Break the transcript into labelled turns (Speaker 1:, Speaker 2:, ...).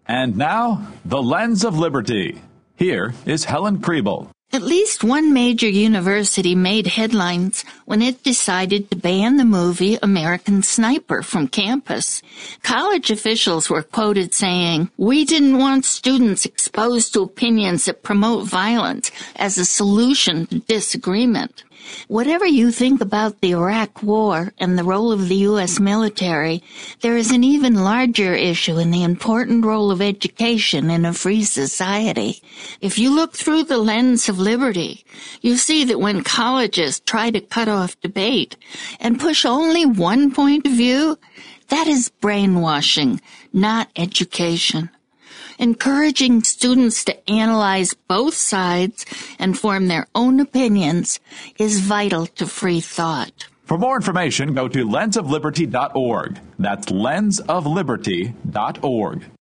Speaker 1: And now, The Lens of Liberty. Here is Helen Kriebel.
Speaker 2: At least one major university made headlines when it decided to ban the movie American Sniper from campus. College officials were quoted saying, "We didn't want students exposed to opinions that promote violence as a solution to disagreement." Whatever you think about the Iraq War and the role of the U.S. military, there is an even larger issue in the important role of education in a free society. If you look through the lens of liberty, you see that when colleges try to cut off debate and push only one point of view, that is brainwashing, not education. Encouraging students to analyze both sides and form their own opinions is vital to free thought.
Speaker 1: For more information, go to lensofliberty.org. That's lensofliberty.org.